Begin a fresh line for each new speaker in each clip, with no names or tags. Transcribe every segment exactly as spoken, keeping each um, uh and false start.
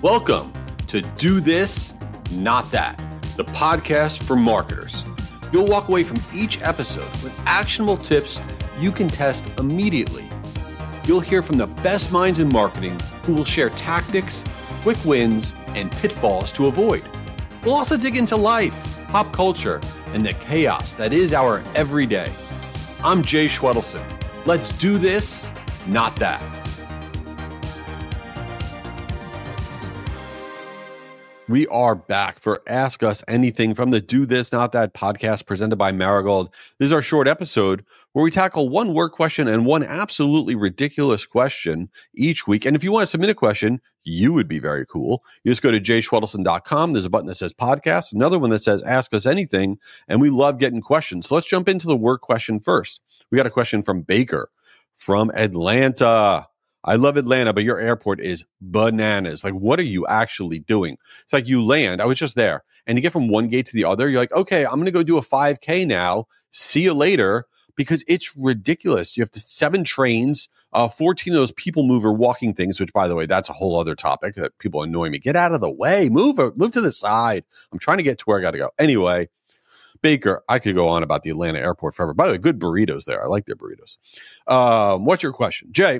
Welcome to Do This, Not That, the podcast for marketers. You'll walk away from each episode with actionable tips you can test immediately. You'll hear from the best minds in marketing who will share tactics, quick wins, and pitfalls to avoid. We'll also dig into life, pop culture, and the chaos that is our everyday. I'm Jay Schwedelson. Let's do this, not that. We are back for Ask Us Anything from the Do This, Not That podcast presented by Marigold. This is our short episode where we tackle one work question and one absolutely ridiculous question each week. And if you want to submit a question, you would be very cool. You just go to jay schwedelson dot com. There's a button that says podcast, another one that says Ask Us Anything, and we love getting questions. So let's jump into the work question first. We got a question from Baker from Atlanta. I love Atlanta, but your airport is bananas. Like, what are you actually doing? It's like you land. I was just there. And you get from one gate to the other. You're like, okay, I'm going to go do a five K now. See you later. Because it's ridiculous. You have to seven trains, uh, fourteen of those people mover walking things, which, by the way, that's a whole other topic that people annoy me. Get out of the way. Move, move to the side. I'm trying to get to where I got to go. Anyway, Baker, I could go on about the Atlanta airport forever. By the way, good burritos there. I like their burritos. Um, what's your question? Jay,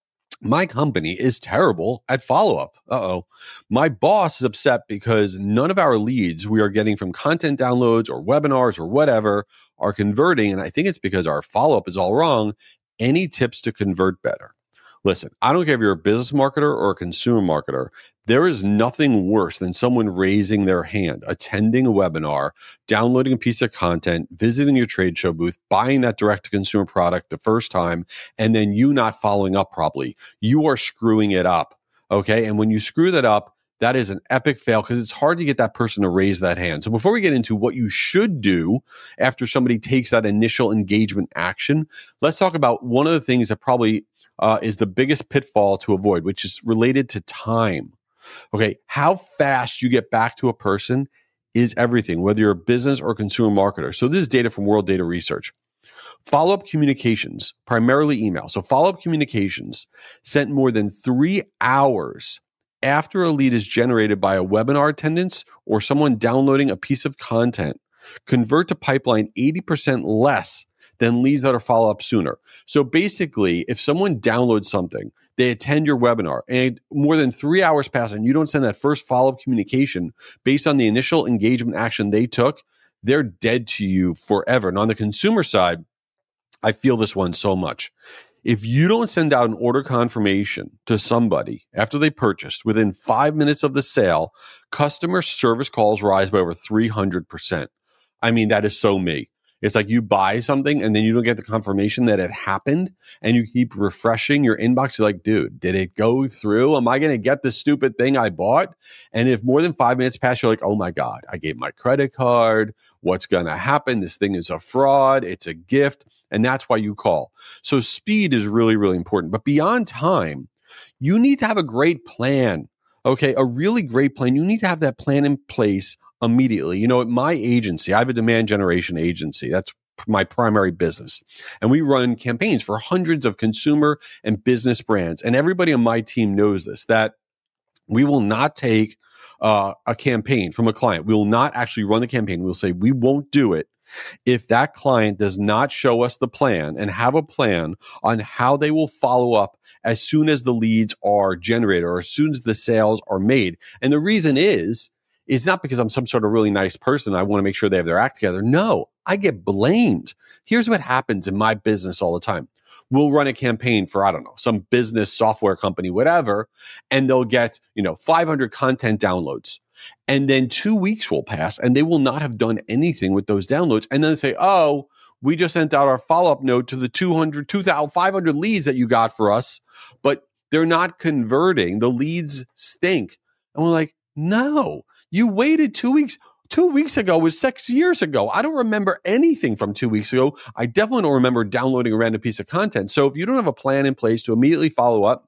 my company is terrible at follow-up. Uh-oh. My boss is upset because none of our leads we are getting from content downloads or webinars or whatever are converting, and I think it's because our follow-up is all wrong. Any tips to convert better? Listen, I don't care if you're a business marketer or a consumer marketer. There is nothing worse than someone raising their hand, attending a webinar, downloading a piece of content, visiting your trade show booth, buying that direct-to-consumer product the first time, and then you not following up properly. You are screwing it up, okay? And when you screw that up, that is an epic fail because it's hard to get that person to raise that hand. So before we get into what you should do after somebody takes that initial engagement action, let's talk about one of the things that probably uh, is the biggest pitfall to avoid, which is related to time. Okay, how fast you get back to a person is everything, whether you're a business or consumer marketer. So this is data from World Data Research. Follow-up communications, primarily email. So follow-up communications sent more than three hours after a lead is generated by a webinar attendance or someone downloading a piece of content convert to pipeline eighty percent less than leads that are follow-up sooner. So basically, if someone downloads something, they attend your webinar, and more than three hours pass and you don't send that first follow-up communication based on the initial engagement action they took, they're dead to you forever. And on the consumer side, I feel this one so much. If you don't send out an order confirmation to somebody after they purchased within five minutes of the sale, customer service calls rise by over three hundred percent. I mean, that is so me. It's like you buy something and then you don't get the confirmation that it happened and you keep refreshing your inbox. You're like, dude, did it go through? Am I going to get the stupid thing I bought? And if more than five minutes pass, you're like, oh my God, I gave my credit card. What's going to happen? This thing is a fraud. It's a gift. And that's why you call. So speed is really, really important. But beyond time, you need to have a great plan. Okay, a really great plan. You need to have that plan in place immediately. You know, at my agency, I have a demand generation agency. That's my primary business. And we run campaigns for hundreds of consumer and business brands. And everybody on my team knows this, that we will not take uh, a campaign from a client. We will not actually run the campaign. We'll say we won't do it if that client does not show us the plan and have a plan on how they will follow up as soon as the leads are generated or as soon as the sales are made. And the reason is, it's not because I'm some sort of really nice person. I want to make sure they have their act together. No, I get blamed. Here's what happens in my business all the time. We'll run a campaign for, I don't know, some business software company, whatever, and they'll get, you know, five hundred content downloads. And then two weeks will pass and they will not have done anything with those downloads. And then they say, oh, we just sent out our follow-up note to the two hundred, two thousand five hundred leads that you got for us, but they're not converting. The leads stink. And we're like, no. You waited two weeks. Two weeks ago was six years ago. I don't remember anything from two weeks ago. I definitely don't remember downloading a random piece of content. So if you don't have a plan in place to immediately follow up,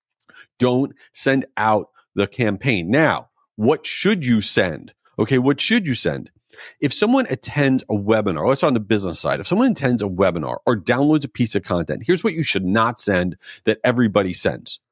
don't send out the campaign. Now, what should you send? Okay, what should you send? If someone attends a webinar, let's on the business side, if someone attends a webinar or downloads a piece of content, here's what you should not send that everybody sends.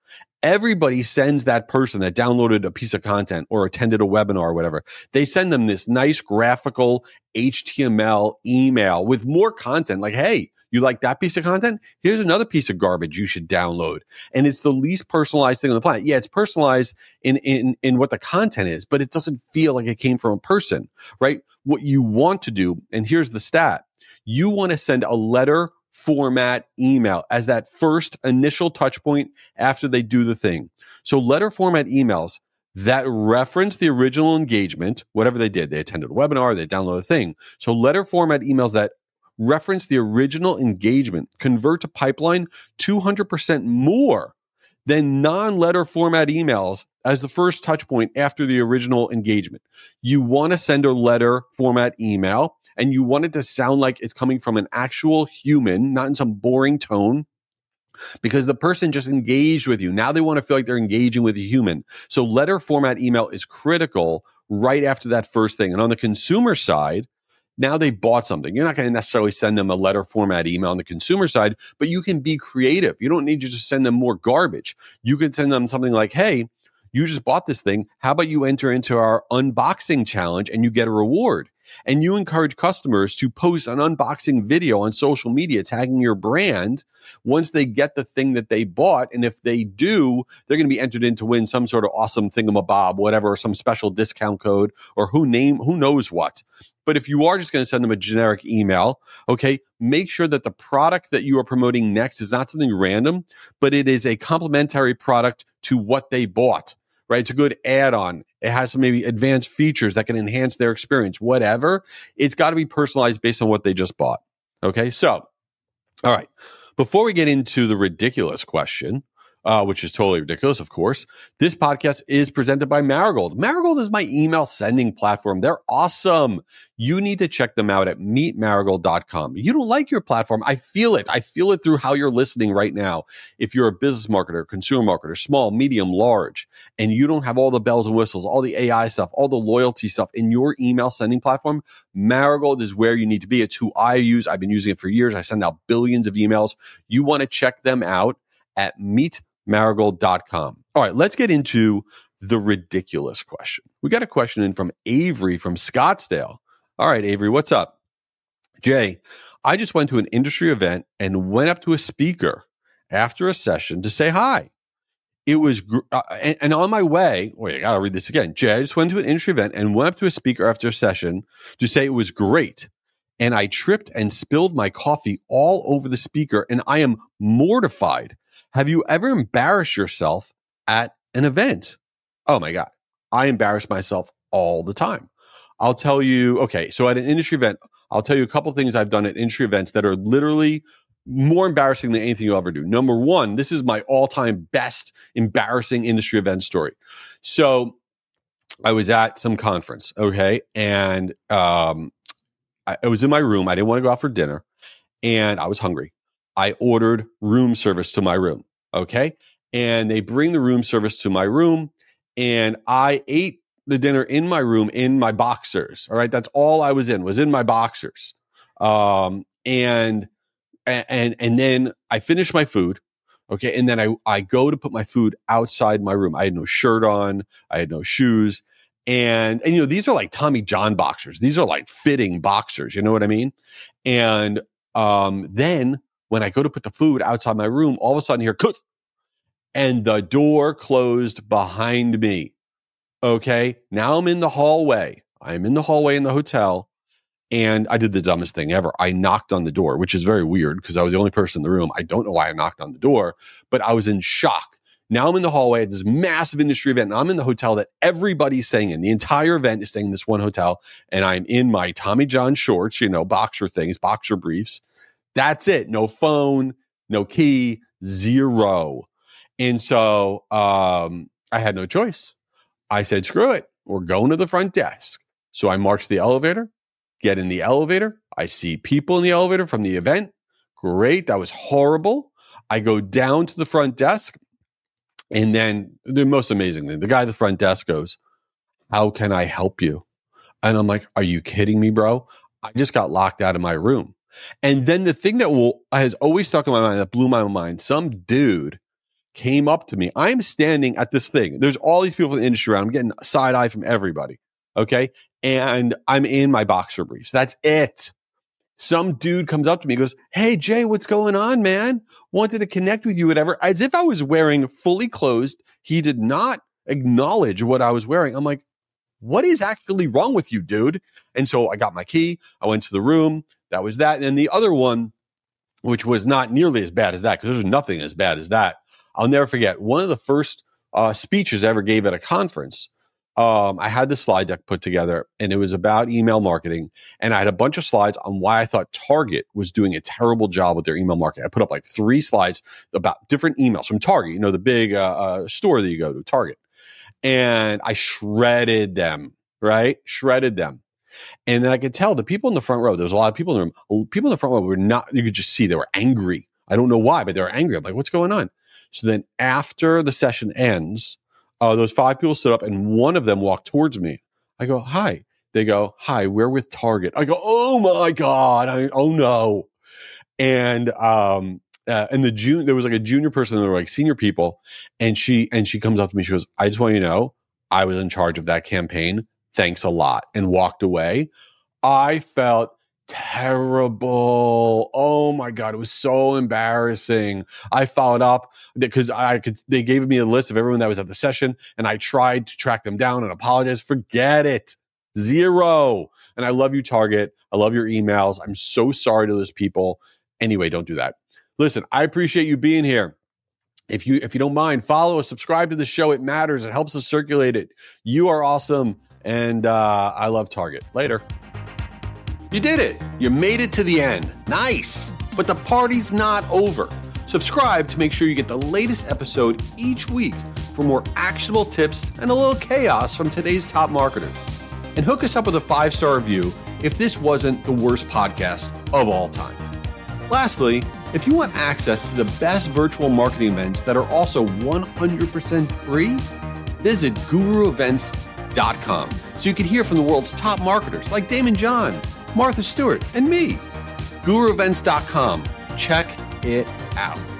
everybody sends that person that downloaded a piece of content or attended a webinar or whatever, they send them this nice graphical H T M L email with more content like, hey, you like that piece of content? Here's another piece of garbage you should download. And it's the least personalized thing on the planet. Yeah, it's personalized in, in, in what the content is, but it doesn't feel like it came from a person, right? What you want to do, and here's the stat, you want to send a letter format email as that first initial touch point after they do the thing. So letter format emails that reference the original engagement, whatever they did, they attended a webinar, they downloaded a thing. So letter format emails that reference the original engagement convert to pipeline two hundred percent more than non-letter format emails as the first touch point after the original engagement. You want to send a letter format email and you want it to sound like it's coming from an actual human, not in some boring tone, because the person just engaged with you. Now they want to feel like they're engaging with a human. So letter format email is critical right after that first thing. And on the consumer side, now they bought something. You're not going to necessarily send them a letter format email on the consumer side, but you can be creative. You don't need to just send them more garbage. You can send them something like, hey, you just bought this thing. How about you enter into our unboxing challenge and you get a reward? And you encourage customers to post an unboxing video on social media tagging your brand once they get the thing that they bought. And if they do, they're going to be entered in to win some sort of awesome thingamabob, whatever, some special discount code or who name, who knows what. But if you are just going to send them a generic email, okay, make sure that the product that you are promoting next is not something random, but it is a complementary product to what they bought, right? It's a good add-on. It has some maybe advanced features that can enhance their experience, whatever. It's got to be personalized based on what they just bought. Okay, so, all right. Before we get into the ridiculous question, Uh, which is totally ridiculous, of course. This podcast is presented by Marigold. Marigold is my email sending platform. They're awesome. You need to check them out at meet marigold dot com. You don't like your platform. I feel it. I feel it through how you're listening right now. If you're a business marketer, consumer marketer, small, medium, large, and you don't have all the bells and whistles, all the A I stuff, all the loyalty stuff in your email sending platform, Marigold is where you need to be. It's who I use. I've been using it for years. I send out billions of emails. You want to check them out at meet marigold dot com. All right, let's get into the ridiculous question. We got a question in from Avery from Scottsdale. All right, Avery, what's up? Jay, I just went to an industry event and went up to a speaker after a session to say hi. It was, gr- uh, and, and on my way, wait, I got to read this again. Jay, I just went to an industry event and went up to a speaker after a session to say it was great. And I tripped and spilled my coffee all over the speaker, and I am mortified. Have you ever embarrassed yourself at an event? Oh my God. I embarrass myself all the time. I'll tell you, okay, so at an industry event, I'll tell you a couple things I've done at industry events that are literally more embarrassing than anything you'll ever do. Number one, this is my all-time best embarrassing industry event story. So I was at some conference, okay, and um, I, I was in my room. I didn't want to go out for dinner, and I was hungry. I ordered room service to my room, okay? And they bring the room service to my room, and I ate the dinner in my room in my boxers, all right? That's all I was in, was in my boxers. Um, and and and then I finished my food, okay? And then I, I go to put my food outside my room. I had no shirt on. I had no shoes. And, and you know, these are like Tommy John boxers. These are like fitting boxers, you know what I mean? And um, then when I go to put the food outside my room, all of a sudden here, cook, and the door closed behind me. Okay, now I'm in the hallway. I'm in the hallway in the hotel, and I did the dumbest thing ever. I knocked on the door, which is very weird because I was the only person in the room. I don't know why I knocked on the door, but I was in shock. Now I'm in the hallway at this massive industry event, and I'm in the hotel that everybody's staying in. The entire event is staying in this one hotel, and I'm in my Tommy John shorts, you know, boxer things, boxer briefs. That's it. No phone, no key, zero. And so um, I had no choice. I said, screw it. We're going to the front desk. So I march to the elevator, get in the elevator. I see people in the elevator from the event. Great. That was horrible. I go down to the front desk. And then the most amazing thing, the guy at the front desk goes, how can I help you? And I'm like, are you kidding me, bro? I just got locked out of my room. And then the thing that will has always stuck in my mind, that blew my mind, some dude came up to me. I'm standing at this thing. There's all these people in the industry around. I'm getting side eye from everybody. Okay. And I'm in my boxer briefs. That's it. Some dude comes up to me and goes, "Hey, Jay, what's going on, man? Wanted to connect with you, whatever." As if I was wearing fully closed. He did not acknowledge what I was wearing. I'm like, what is actually wrong with you, dude? And so I got my key. I went to the room. That was that. And then the other one, which was not nearly as bad as that, because there's nothing as bad as that. I'll never forget. One of the first uh, speeches I ever gave at a conference, Um, I had the slide deck put together, and it was about email marketing. And I had a bunch of slides on why I thought Target was doing a terrible job with their email marketing. I put up like three slides about different emails from Target, you know, the big uh, uh, store that you go to, Target. And I shredded them, right? Shredded them. And then I could tell the people in the front row, there was a lot of people in the room. People in the front row were not, you could just see they were angry. I don't know why, but they were angry. I'm like, what's going on? So then after the session ends, Uh, those five people stood up, and one of them walked towards me. I go, "Hi." They go, "Hi, we're with Target." I go, "Oh my God. I, oh no." And, um, uh, and the June, there was like a junior person, there were like senior people. And she, and she comes up to me. She goes, "I just want you to know, I was in charge of that campaign. Thanks a lot." And walked away. I felt terrible. Oh my God. It was so embarrassing. I followed up because I could, they gave me a list of everyone that was at the session, and I tried to track them down and apologize. Forget it. Zero. And I love you, Target. I love your emails. I'm so sorry to those people. Anyway, don't do that. Listen, I appreciate you being here. If you, if you don't mind, follow us, subscribe to the show. It matters. It helps us circulate it. You are awesome. And uh, I love Target. Later. You did it. You made it to the end. Nice. But the party's not over. Subscribe to make sure you get the latest episode each week for more actionable tips and a little chaos from today's top marketers. And hook us up with a five-star review if this wasn't the worst podcast of all time. Lastly, if you want access to the best virtual marketing events that are also one hundred percent free, visit guru events dot com so you can hear from the world's top marketers like Damon John, Martha Stewart, and me. guru events dot com. Check it out.